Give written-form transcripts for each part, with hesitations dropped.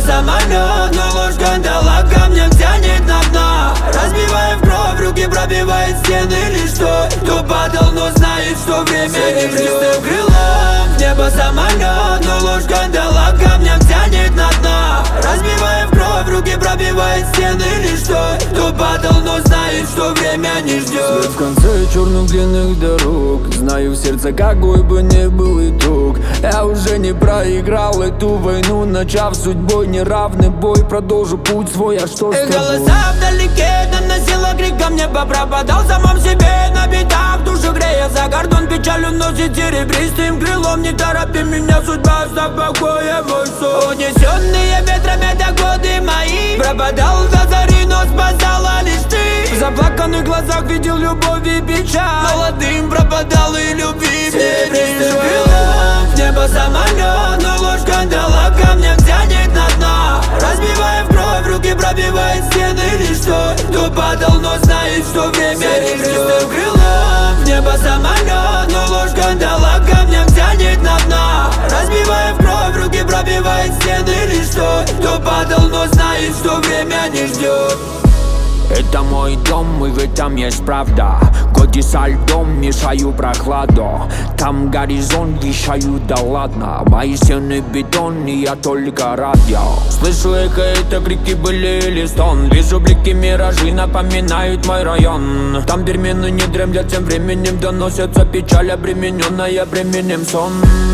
самолет, но ложь кандала камнем тянет на дно. Разбивая в кровь, руки пробивает стены лишь той, кто падал, но знает, что время не ждет. Крылом в небо самолет, но ложь кандала камнем тянет на дно. Разбивая в кровь, руки пробивает стены лишь той, кто падал, но знает, что время не ждет. Свет в конце черных длинных дорог. Знаю в сердце, какой бы ни был итог. Я уже не проиграл эту войну, начав судьбой неравный бой. Продолжу путь свой, а что с тобой? Голоса вдалеке доносила крик, ко мне пропадал в самом себе на битах. Душу грея за кордон, печаль уносит серебристым крылом. Не торопи меня, судьба, оставь в покое мой сон. Унесенные ветрами до годы мои, пропадал до зари, но спасала лишь ты. В заплаканных глазах видел любовь и печаль. Молодым пропадал и любви мне не жаль. Крылом в небо самолет, но ложь кандала камнем тянет на дно. Разбивая в кровь, руки пробивает стены лишь той, кто падал, но знает, что время не ждет. Крылом в небо самолет, но ложь кандала камнем тянет на дно. Разбивая в кровь, руки пробивает стены лишь той, кто падал, но знает, что время не ждет. Это мой дом, и в этом есть правда. Годы со льдом мешаю прохладу. Там горизонт вещаю, да ладно. Мои стены бетон, и я только радио. Слышу эхо, это крики были или стон. Вижу блики, миражи напоминают мой район. Там перемены не дремлят, тем временем доносятся печаль, обремененная бременем сон.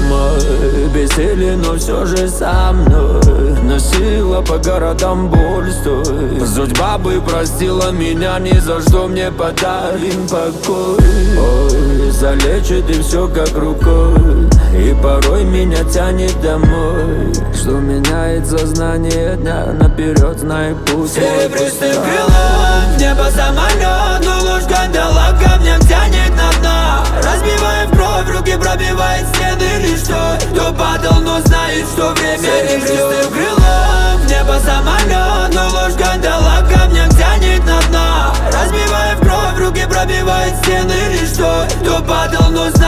Мы бессилен, но все же со мной. Носила по городам боль, стой. Судьба бы простила меня, ни за что мне подарим покой. Ой, залечит и все как рукой. И порой меня тянет домой. Что меняет сознание дня наперед, знай путь. Серебристым крылом в небо самолет, но ложь кандала камнем тянет на дно. Разбивая в кровь, руки пробивает стены лишь той, кто падал, но знает, что время не ждет. Серебристым крылом в небо самолет, но ложь кандала камнем тянет на дно. Разбивая в кровь, руки пробивает стены лишь той, кто падал, но знает,